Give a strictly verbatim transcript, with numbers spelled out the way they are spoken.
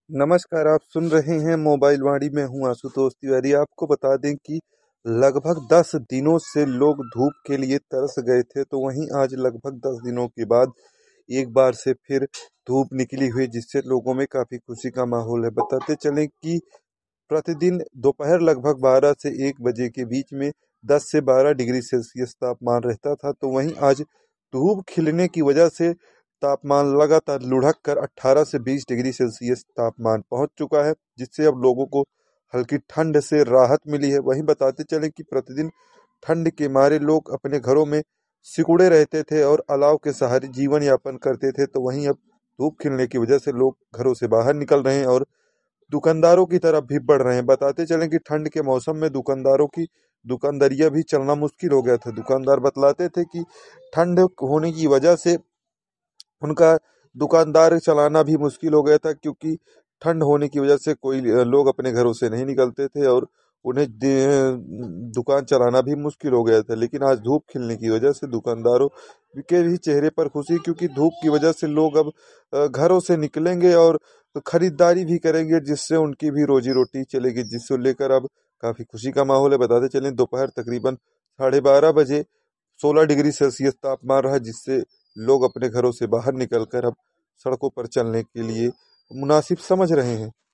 नमस्कार, आप सुन रहे हैं मोबाइल वाणी में हूँ आशुतोष तिवारी। आपको बता दें कि लगभग दस दिनों से लोग धूप के लिए तरस गए थे, तो वहीं आज लगभग दस दिनों के बाद एक बार से फिर धूप निकली हुई, जिससे लोगों में काफ़ी खुशी का माहौल है। बताते चलें कि प्रतिदिन दोपहर लगभग बारह से एक बजे के बीच में दस से बारह डिग्री सेल्सियस तापमान रहता था, तो वहीं आज धूप खिलने की वजह से तापमान लगातार लुढ़क कर अठारह से बीस डिग्री सेल्सियस तापमान पहुंच चुका है, जिससे अब लोगों को हल्की ठंड से राहत मिली है। वहीं बताते चलें कि प्रतिदिन ठंड के मारे लोग अपने घरों में सिकुड़े रहते थे और अलाव के सहारे जीवन यापन करते थे, तो वहीं अब धूप खिलने की वजह से लोग घरों से बाहर निकल रहे हैं और दुकानदारों की तरफ भी बढ़ रहे हैं। बताते चलें कि ठंड के मौसम में दुकानदारों की दुकानदारियां भी चलना मुश्किल हो गया था। दुकानदार बतलाते थे कि ठंड होने की वजह से उनका दुकानदार चलाना भी मुश्किल हो गया था, क्योंकि ठंड होने की वजह से कोई लोग अपने घरों से नहीं निकलते थे और उन्हें दुकान चलाना भी मुश्किल हो गया था। लेकिन आज धूप खिलने की वजह से दुकानदारों के भी चेहरे पर खुशी, क्योंकि धूप की वजह से लोग अब घरों से निकलेंगे और खरीदारी भी करेंगे, जिससे उनकी भी रोजी रोटी चलेगी, जिसको लेकर अब काफ़ी खुशी का माहौल है। बताते चलें दोपहर तकरीबन साढ़े बारह बजे सोलह डिग्री सेल्सियस तापमान रहा, जिससे लोग अपने घरों से बाहर निकलकर अब सड़कों पर चलने के लिए मुनासिब समझ रहे हैं।